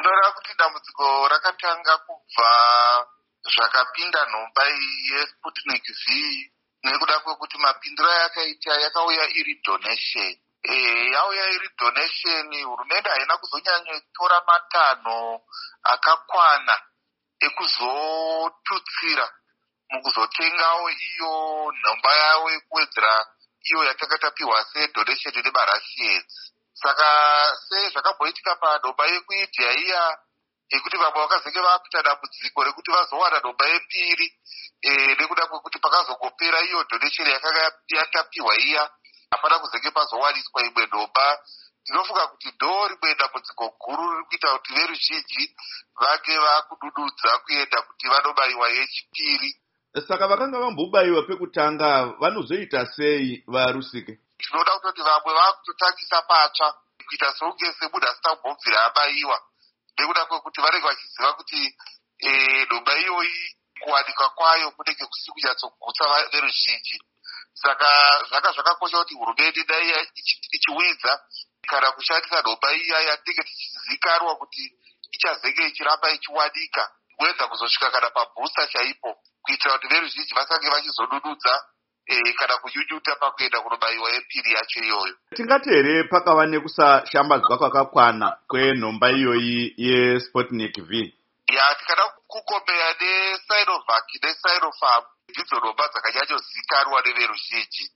Ndinoda kuti dambudziko rakatanga kubva zvakapinda nhomba yeSputnik V nekuda kwekuti mapindiro yakaita yakauya iri donation. Yauya iri donation, hurumende haina kuzonyanyotora matanho akakwana ekuzotutsira mukuzotengawo iyo nhomba yawo yekuwedzera iyo yakanga tapiwa sedonation nevaRussians. Saka sezvakabhoitika panhomba yekuIndia iya yekuti vamwe vakazenge vakuita dambudziko rekuti vazowana nhomba yepiri nekuda kwekuti pakazongopera iyo donation yakanga yatapiwa iya hapana kuzenge pazowaniswa imwe nhomba. Ndinofunga kuti ndo rimwe dambudziko guru riri kuita kuti veruzhinji vange vakudududza kuenda kuti vanobayiwa yechipiri. Saka vakanga vambobayiwa pekutanga vanozoita sei vaRusike? Tinoda kutoti vamwe vakutotangisa patsva kuita sokunge semunhu asina kumbobvira abayiwa nekuda kwekuti vanenge vachiziva kuti nhomba iyoyi kuwanikwa kwayo kunenge kusiri kunyatsogutsa veruzhinji. Saka zvanga zvakakosha kuti hurumende dai ichiwidza kana kushandisa nhomba iya yatinenge tichizikanwa kuti ichazenge ichiramba ichiwanika kuedza kuzosvika kana pabhusta chaipo kuitira kuti veruzhinji vasange vachizodududza kana kunyunyuta pakuenda kunobayiwa yepiri yacho iyoyo. Tingati here pakava nekusashambadzwa kwakakwana kwenhomba iyoyi yeSputnik V? Tikada kukombeya neSinovac neSinopharm ndidzo nhomba dzakanyanyozikanwa neveruzhinji.